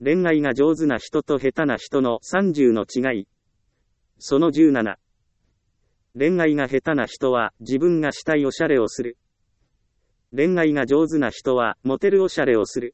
恋愛が上手な人と下手な人の30の違い。その17。恋愛が下手な人は自分がしたいおしゃれをする。恋愛が上手な人はモテるおしゃれをする。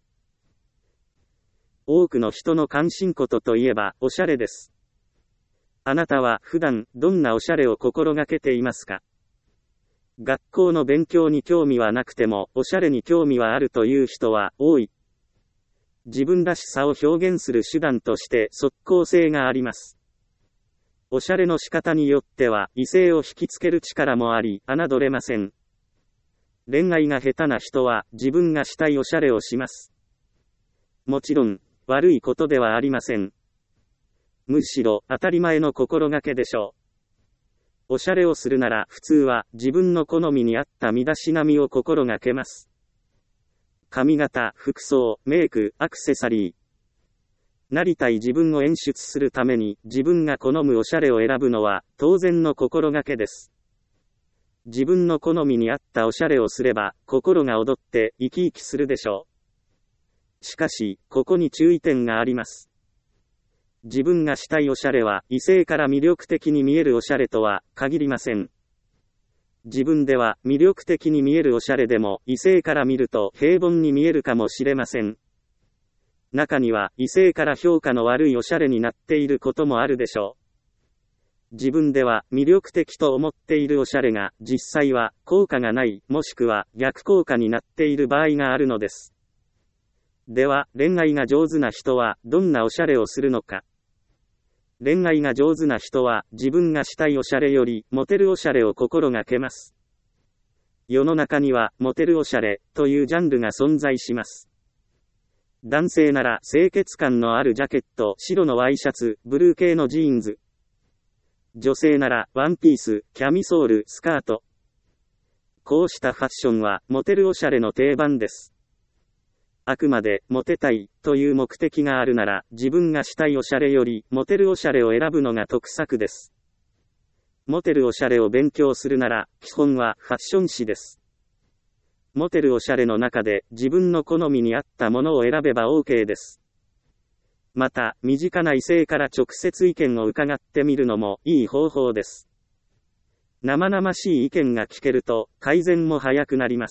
多くの人の関心事といえばおしゃれです。あなたは普段どんなおしゃれを心がけていますか？学校の勉強に興味はなくてもおしゃれに興味はあるという人は多い。自分らしさを表現する手段として即効性があります。おしゃれの仕方によっては異性を引きつける力もあり、侮れません。恋愛が下手な人は自分がしたいおしゃれをします。もちろん、悪いことではありません。むしろ当たり前の心がけでしょう。おしゃれをするなら普通は自分の好みに合った身だしなみを心がけます。髪型、服装、メイク、アクセサリー。なりたい自分を演出するために自分が好むおしゃれを選ぶのは当然の心がけです。自分の好みに合ったおしゃれをすれば心が躍って生き生きするでしょう。しかし、ここに注意点があります。自分がしたいおしゃれは異性から魅力的に見えるおしゃれとは限りません。自分では魅力的に見えるおしゃれでも異性から見ると平凡に見えるかもしれません。中には異性から評価の悪いおしゃれになっていることもあるでしょう。自分では魅力的と思っているおしゃれが実際は効果がない、もしくは逆効果になっている場合があるのです。では、恋愛が上手な人はどんなおしゃれをするのか。恋愛が上手な人は自分がしたいおしゃれよりモテるおしゃれを心がけます。世の中にはモテるおしゃれというジャンルが存在します。男性なら清潔感のあるジャケット、白のワイシャツ、ブルー系のジーンズ。女性ならワンピース、キャミソール、スカート。こうしたファッションはモテるおしゃれの定番です。あくまでモテたいという目的があるなら自分がしたいおしゃれよりモテるおしゃれを選ぶのが得策です。モテるおしゃれを勉強するなら基本はファッション誌です。モテるおしゃれの中で自分の好みに合ったものを選べば OK です。また、身近な異性から直接意見を伺ってみるのもいい方法です。生々しい意見が聞けると改善も早くなります。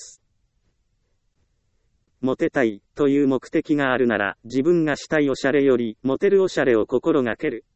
モテたいという目的があるなら自分がしたいおしゃれよりモテるおしゃれを心がける。